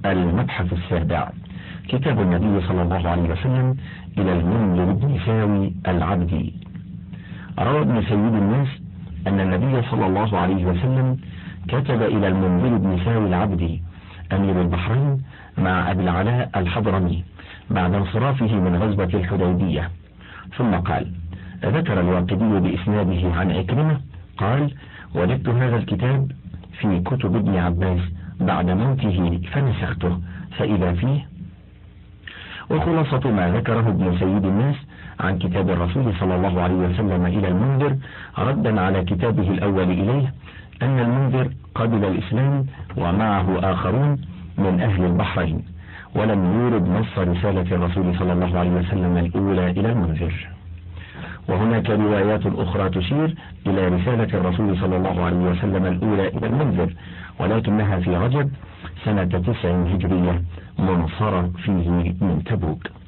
المبحث السابع، كتاب النبي صلى الله عليه وسلم إلى المنذر بن ساوي العبدي. روى ابن سيد الناس أن النبي صلى الله عليه وسلم كتب إلى المنذر بن ساوي العبدي أمير البحرين مع أبي العلاء الحضرمي بعد انصرافه من غزوة الحديبية، ثم قال: ذكر الواقدي بإسناده عن عكرمة قال: وجدت هذا الكتاب في كتب ابن عباس بعد موته فنسخته فإذا فيه. وخلاصة ما ذكره ابن سيد الناس عن كتاب الرسول صلى الله عليه وسلم إلى المنذر ردا على كتابه الأول إليه أن المنذر قبل الإسلام ومعه آخرون من أهل البحرين، ولم يورد نص رسالة الرسول صلى الله عليه وسلم الأولى إلى المنذر. وهناك روايات أخرى تشير إلى رسالة الرسول صلى الله عليه وسلم الأولى إلى المنذر، ولكنها في رجب سنة 9 هجرية منصرم فيه من تبوك.